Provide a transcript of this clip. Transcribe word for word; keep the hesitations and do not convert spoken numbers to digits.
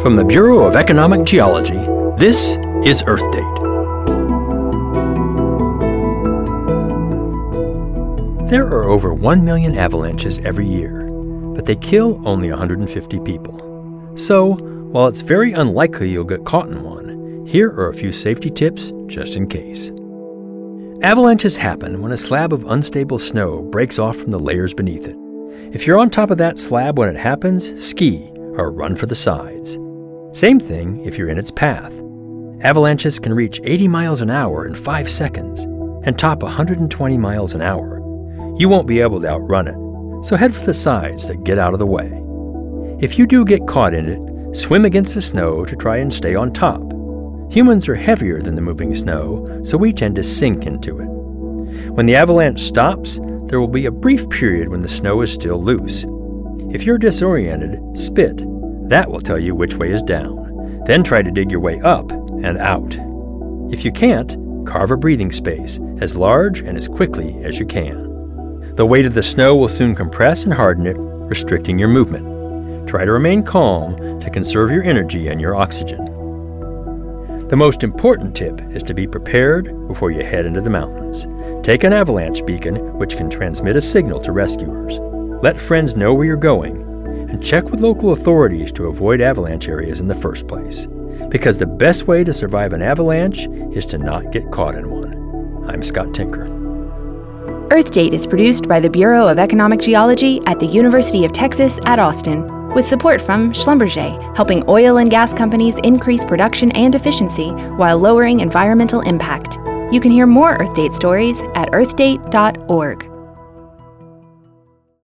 From the Bureau of Economic Geology, this is Earth Date. There are over one million avalanches every year, but they kill only one hundred fifty people. So, while it's very unlikely you'll get caught in one, here are a few safety tips just in case. Avalanches happen when a slab of unstable snow breaks off from the layers beneath it. If you're on top of that slab when it happens, ski or run for the sides. Same thing if you're in its path. Avalanches can reach eighty miles an hour in five seconds and top one hundred twenty miles an hour. You won't be able to outrun it, so head for the sides to get out of the way. If you do get caught in it, swim against the snow to try and stay on top. Humans are heavier than the moving snow, so we tend to sink into it. When the avalanche stops, there will be a brief period when the snow is still loose. If you're disoriented, spit. That will tell you which way is down. Then try to dig your way up and out. If you can't, carve a breathing space as large and as quickly as you can. The weight of the snow will soon compress and harden it, restricting your movement. Try to remain calm to conserve your energy and your oxygen. The most important tip is to be prepared before you head into the mountains. Take an avalanche beacon, which can transmit a signal to rescuers. Let friends know where you're going, and check with local authorities to avoid avalanche areas in the first place. Because the best way to survive an avalanche is to not get caught in one. I'm Scott Tinker. Earth Date is produced by the Bureau of Economic Geology at the University of Texas at Austin, with support from Schlumberger, helping oil and gas companies increase production and efficiency while lowering environmental impact. You can hear more Earth Date stories at earth date dot org.